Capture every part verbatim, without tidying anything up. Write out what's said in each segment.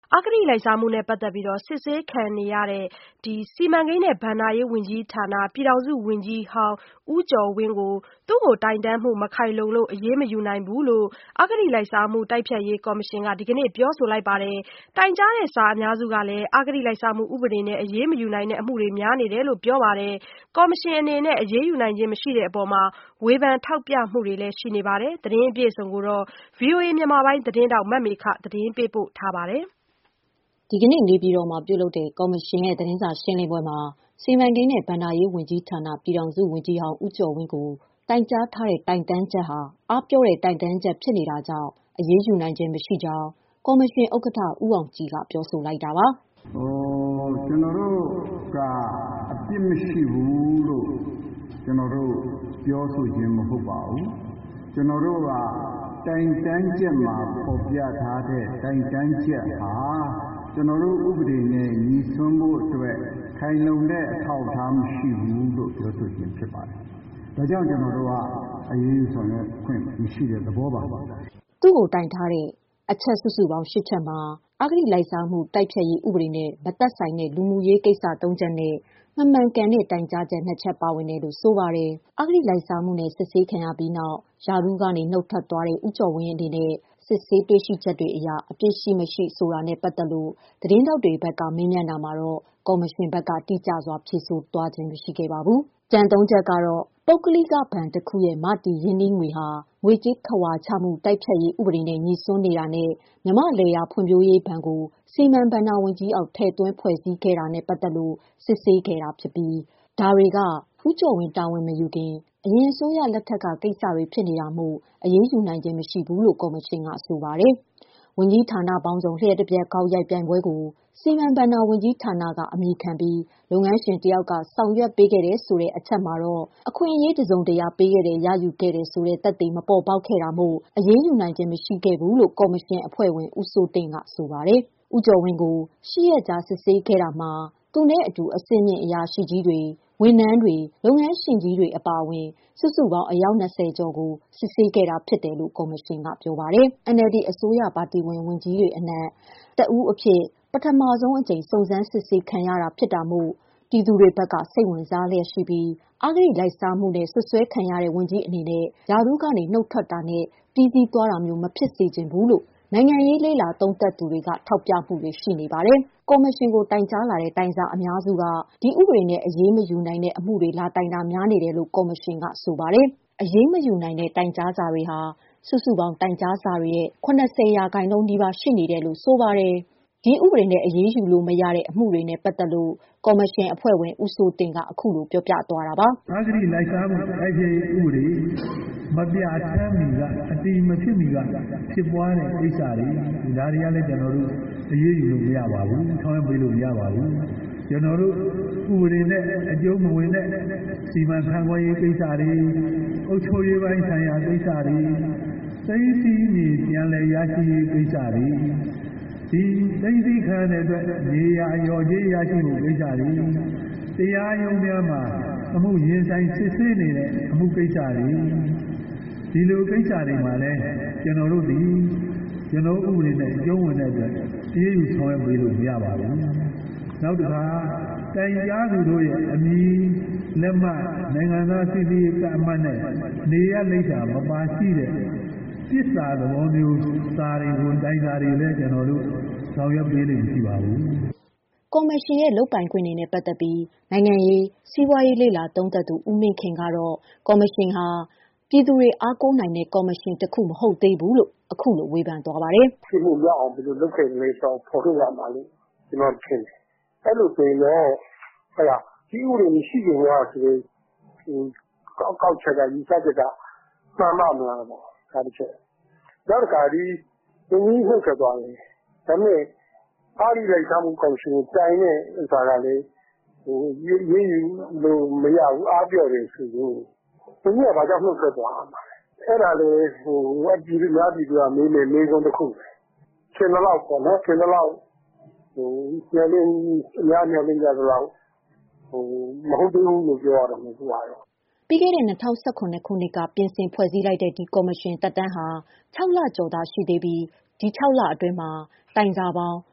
အဂတိလိုက်စားမှုနဲ့ပတ်သက်ပြီးစစ်ဆေးခံနေရတဲ့စီမံကိန်းနဲ့ဘဏ္ဍာရေးဝန်ကြီးဌာနပြည်ထောင်စုဝန်ကြီးဟောင်းဦးကျော်ဝင်းကိုသူ့ကိုတိုင်တန်းမှုမခိုင်လုံလို့အရေးမယူနိုင်ဘူးလို့အဂတိလိုက်စားမှုတိုက်ဖျက်ရေးကော်မရှင်ကဒီကနေ့ပြောဆိုလိုက်ပါတယ်။တိုင်ကြားတဲ့စာအများစုကလည်းအဂတိလိုက်စားမှုဥပဒေနဲ့အရေးမယူနိုင်တဲ့အမှုတွေများနေတယ်လို့ပြောပါတယ်။ကော်မရှင်အနေနဲ့အရေးယူနိုင်ခြင်းမရှိတဲ့အပေါ်ဝေဖန်ထောက်ပြမှုတွေလည်းရှိနေပါတယ်။သတင်းအပြည့်အစုံကိုတော့ ဗွီအိုအေမြန်မာပိုင်းသတင်းထောက်မမေခသတင်းပေးပို့ထားပါတယ်။ဒီကနေ့နေပြည်တော်မှာပြုလုပ်တဲ့ကော်မရှင်ရဲ့သတင်းစာရှင်းလင်းပွဲမှာစီမံကိန်းနဲ့ဘဏ္ဍာရေးဝန်ကြီးဌာနပြည်ထောင်စုဝန်ကြီးဟောင်းဦးကျော်ဝင်းကိုတိုင်ကြားထားတဲ့တိုင်တန်းချက်ဟာအားပြောတဲ့တိုင်တန်းချက်ဖြစ်နေတာကြောင့်အရေးယူနိုင်ခြင်းမရှိကြောင်းကော်မရှင်ဥက္ကဋ္ဌဦးအောင်ကြည်ကပြောဆိုလိုက်တာပါ။ဟိုကျွန်တော်တို့ကအပြစ်မရှိဘူးလို့ကျွန်တော်တို့ပြောဆိုခြင်းမဟုတ်ပါဘူး။ကျွန်တော်တို့ကတိုင်တန်းချက်မှာပေါ်ပြထားတဲ့တိုင်တန်းချက်ဟာကျွန်တော်တို့ဥပဒေနဲ့ညီဆွမ်းဖို့အတွက်ခိုင်လုံတဲ့အထောက်အထားမရှိဘူးလို့ပြောဆိုခြင်းဖြစ်ပါတယ်။ဒါကြောင့်ကျွန်တော်တို့ကအရေးယူဆောင်ရွက်ခွင့်မရှိတဲ့သဘောပါ။သူ့ကိုတိုင်ထားတဲ့အချက်စုစုပေါင်း၈ချက်မှာအဂတိလိုက်စားမှုတိုက်ဖျက်ရေးဥပဒေနဲ့မသက်ဆိုင်တဲ့လူမှုရေးကိစ္စ၃ချက်နဲ့မမှန်ကန်တဲ့တိုင်ကြားချက်၂ချက်ပါဝင်တယ်လို့ဆိုပါတယ်။အဂတိလိုက်စားမှုနဲ့စစ်ဆေးခံရပြီးနောက်ရာထူးကနေနှုတ်ထွက်သွားတဲ့ဦးကျော်ဝင်းအနေနဲ့စစ်ဆေးတွေ့ရှိချက်တွေအရအပြစ်ရှိမရှိဆိုတာနဲ့ပတ်သက်လို့သတင်းထောက်တွေဘက်ကမေးမြန်းတာမှာတော့ကော်မရှင်ဘက်ကတိကျစွာဖြေဆိုသွားခြင်းမရှိခဲ့ပါဘူး။ကြံသုံးချက်ကတော့ပုဂ္ဂလိကဘဏ်တစ်ခုရဲ့မတည်ရင်းနှီးငွေဟာငွေကြေးခဝါချမှုတိုက်ဖျက်ရေးဥပဒေနဲ့ညီစွန်းနေတာနဲ့မြမလယ်ယာဖွံ့ဖြိုးရေးဘဏ်ကိုစီမံဘဏ္ဍာဝန်ကြီးအောက်ထည့်သွင်းဖွဲ့စည်းခဲ့တာနဲ့ပတ်သက်လို့စစ်ဆေးခဲ့တာဖြစ်ပြီးဒါတွေကဦးကျော်ဝင်းတာဝန်မယူခင်အရင်အစိုးရလက်ထက်ကကိစ္စတွေဖြစ်နေတာမို့အရေးယူနိုင်ခြင်းမရှိဘူးလို့ကော်မရှင်ကဆိုပါတယ်။ဝန်ကြီးဌာနပေါင်းစုံလျှက်တပြက်ကောက်ရိုက်ပြိုင်ပွဲကိုစီမံဘဏ္ဍာဝန်ကြီးဌာနကအမည်ခံပြီးလုပ်ငန်းရှင်တယောက်ကဆောင်ရွက်ပေးခဲ့တဲ့ဆိုတဲ့အချက်မှာတော့အခွင့်အရေးတစုံတရာပေးခဲ့တဲ့ရယူခဲ့တဲ့ဆိုတဲ့သက်သေမပေါ်ပေါက်ခဲ့တာမို့အရေးယူနိုင်ခြင်းမရှိခဲ့ဘူးလို့ကော်မရှင်အဖွဲ့ဝင်ဦးစိုးတင့်ကဆိုပါတယ်။ဦးကျော်ဝင်းကိုရှစ်ရက်ကြာစစ်ဆေးခဲ့တာမှာသူနဲ့အတူအစင်းမြင့်အရာရှိကြီးတွေဝန်ထမ်းတွေလုပ်ငန်းရှင်ကြီးတွေအပါအဝင်စုစုပေါင်းအယောက်၂၀ကျော်ကိုစစ်ဆေးခဲ့တာဖြစ်တယ်လို့ကော်မရှင်ကပြောပါတယ်။ အန်အယ်လ်ဒီအစိုးရပါတီဝင်ဝန်ကြီးတွေအနက်တဦးအဖြစ်ပထမဆုံးအကြိမ်စုံစမ်းစစ်ဆေးခံရတာဖြစ်တာမို့ပြည်သူတွေဘက်ကစိတ်ဝင်စားလျက်ရှိပြီးအဂတိလိုက်စားမှုနဲ့ဆွဆွဲခံရတဲ့ဝန်ကြီးအနေနဲ့ယာထူးကနေနှုတ်ထွက်တာနဲ့ပြီးစီးသွားတာမျိုးမဖြစ်စေချင်ဘူးလို့နိုင်ငံရေးလေ့လာသုံးသပ်သူတွေကထောက်ပြမှုတွေရှိနေပါတယ်။ကော်မရှင်ကိုတိုင်ကြားလာတဲ့တိုင်စာအများစုကဒီဥပဒေနဲ့အရေးမယူနိုင်တဲ့အမှုတွေလာတိုင်တာများနေတယ်လို့ကော်မရှင်ကဆိုပါတယ်။အရေးမယူနိုင်တဲ့တိုင်ကြားစာတွေဟာစုစုပေါင်းတိုင်ကြားစာတွေရဲ့၇၀ရာခိုင်နှုန်းနီးပါးရှိနေတယ်လို့ဆိုပါတယ်။ဒီဥပဒေနဲ့အရေးယူလို့မရတဲ့အမှုတွေနဲ့ပတ်သက်လို့ကော်မရှင်အဖွဲ့ဝင်ဦးစိုးတင်ကအခုလိုပြောပြသွားတာပါ။အဂတိလိုက်စားမှုတိုက်ဖျက်ရေးဥပဒေမပြဋ္ဌာန်းမီကအတည်မဖြစ်မီကဖြစ်ပွားတဲ့ကိစ္စတွေဒါတွေကလည်းကျွန်တော်တို့အရေးယူလို့မရပါဘူး။ဆောင်ရွက်ပေးလို့မရပါဘူး။ကျွန်တော်တို့ဥပဒေနဲ့အကျုံးမဝင်တဲ့စီမံခန့်ခွဲရေးကိစ္စတွေအုပ်ချုပ်ရေးပိုင်းဆိုင်ရာကိစ္စတွေစိတ်စီးနေပြန်လည်ရရှိရေးကိစ္စတွေဒီသိသိခံတဲ့အတွက်နေရာရော်ကြီးရရှိမှုကိစ္စတွေတရားရုံးများမှာအမှုရင်ဆိုင်စစ်ဆေးနေတဲ့အမှုကိစ္စတွေဒီလိုကိစ္စတွေမှာလည်းကျွန်တော်တို့ဒီကျွန်တော်ဥပဒေနဲ့အကျုံးဝင်တဲ့အတွက်အေးအေးဆောင်ရွက်ပေးလို့မရပါဘူး။နောက်တစ်ခါတိုင်ကြားသူတို့ရဲ့အမည်လက်မှတ်နိုင်ငံသားစီစီကအမှတ်နဲ့နေရလိမ့်တာမပါရှိတဲ့ပြစ်စာသဘောမျိုးစာတွေကိုတိုင်စာတွေလည်းကျွန်တော်တို့ဆောင်ရွက်ပေးလို့မရှိပါဘူး။ကော်မရှင်ရဲ့လုပ်ပိုင်ခွင့်တွေနဲ့ပတ်သက်ပြီးနိုင်ငံရေးစီးပွားရေးလေ့လာသုံးသပ်သူဦးမင်းခင်ကတော့ကော်မရှင်ဟာပြည်သူတွေအားကိုးနိုင်တဲ့ကော်မရှင်တစ်ခုမဟုတ်သေးဘူးလို့အခုလိုဝေဖန်သွားပါတယ်။ဖြစ်မှုရအောင်ဘယ်လိုလုပ်ခဲ့လဲဆိုတော့ဖော်ထုတ်ရမှာလို့ကျွန်တော်ထင်တယ်။အဲ့လိုဆိုရင်တော့ဟဲ့လားဒီဥပဒေမရှိခင်ကဆိုရင်ကောက်ကောက်ချက်ကယူဆချက်ကမှန်မှမလားပေါ့ဒါတစ်ချက်။နောက်တစ်ခါဒီဒီနည်းဟုတ်ခဲ့သွားတယ်။ဒါပေမဲ့အားဒီလိုက်စားမှုကော်မရှင်ကိုတိုင်တဲ့ဥစ္စာကလည်းဟိုရေးရေးလို့မရဘူးအားပြော့တယ်ဆိုလို့ဒီကဘာကြောင့်နှုတ်ဆက်သွားမှာအဲ့ဒါလေဟိုဝက်ကြီးများပြည်သူကမေးနေမေးခွန်းတစ်ခုရှင်တော့ပေါ့နော်ရှင်တော့ဟိုညနေအများများလေးကြတော့ဟိုမဟုတ်ဘူးလို့ပြောရတော့မဟုတ်ပါဘူးပြီးခဲ့တဲ့၂၀၁၇ခုနှစ်ကပြင်ဆင်ဖွဲ့စည်းလိုက်တဲ့ဒီကော်မရှင်တက်တန်းဟာ၆လကျော်သာရှိသေးပြီးဒီ၆လအတွင်းမှာတိုင်စာပေါင်း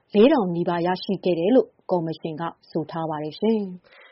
လေးထောင်နီးပါးရရှိခဲ့တယ်လို့ကော်မရှင်ကဆိုထားပါတယ်ရှင်။